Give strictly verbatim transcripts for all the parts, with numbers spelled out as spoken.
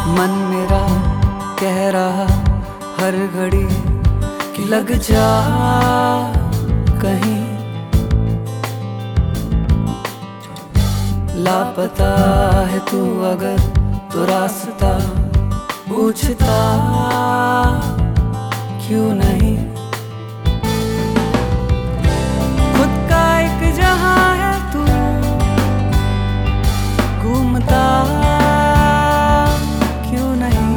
मन मेरा कह रहा हर घड़ी कि लग जा कहीं, लापता है तू अगर तो रास्ता पूछता क्यों नहीं। खुद का एक जहां है तू घूमता क्यों नहीं।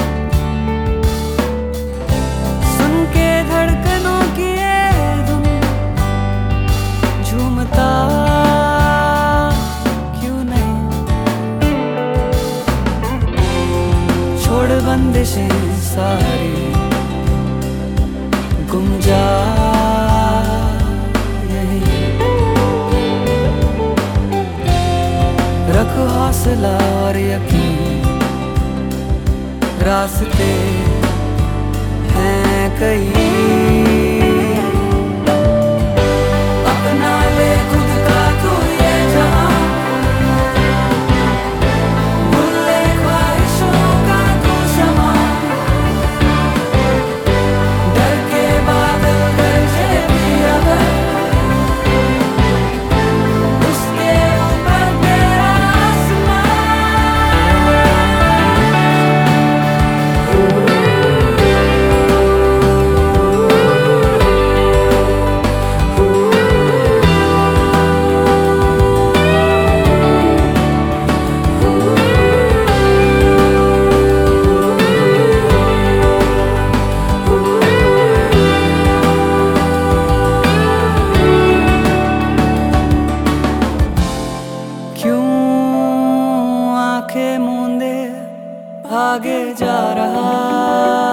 सुन के धड़कनों की ये धुन झूमता क्यों नहीं। छोड़ बंदिशें सारी गुम जा यहीं, रख हौसला और यकीन, रास्ते हैं कई। अपना ले खुद का तू ये जहां, भूल ले ख्वाहिशों का तू समा। डर के बादल गरजे भी अगर उसके ऊपर तेरा आसमां। क्यों आंखें मूंदे भागे जा रहा